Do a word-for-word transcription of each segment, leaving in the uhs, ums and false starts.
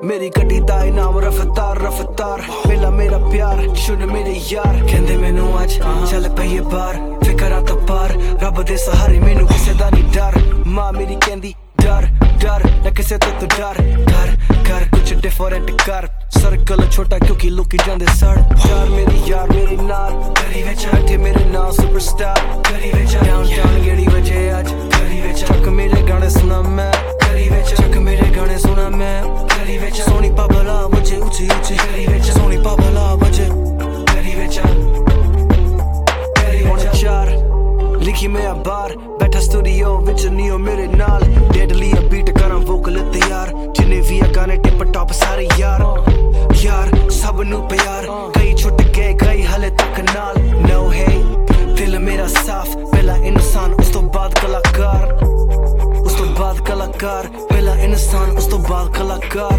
मेरी गड्डी दा इनाम रफ्तार रफ्तार पहला मेरा प्यार शुन मेरे यार कहंदे मैनू अज चल पईए बाहर फिकर आता पार रब दे सहारे मैनू किसे दा नहीं डर मां मेरी कहंदी डर डर न किसे तो तू डर कर कर कुछ डिफरेंट कर सर्कल छोटा क्योंकि लोकी जांदे सड़ यार मेरी यार मेरे नाल करी विच बैठे मेरे नाल सुपरस्टार करी विच डाउनटाउन गेड़ी वजे अज करी विच चक मेरे गाने सुना मैं करी विच चक मेरे गाने सुना मैं करी विच सोनी पाबला वजे ऊंची ऊंची करी विच सोनी पाबला वजे करी विच करी विच चार लिखी मैं बार बैठा स्टूडियो विच नियो मेरे नाल डेडली बीट करा वोकल तैयार जिन्ने भी गाने टिप टॉप सारे यार यार सब नू प्यार कई छुट गए कई हले तक नाल नो है दिल मेरा साफ पहला इंसान उस तो बाद कलाकार उस तो बाद कलाकार पहला इंसान उस तो बाद कलाकार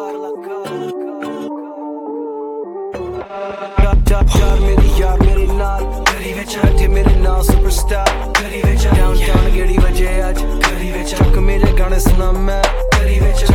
यार मेरी यार मेरे नाल करी विच बैठे मेरे नाल सुपरस्टार करी विच डाउनटाउन गेड़ी वजे अज करी विच चक मेरे गाने सुना मैं करी विच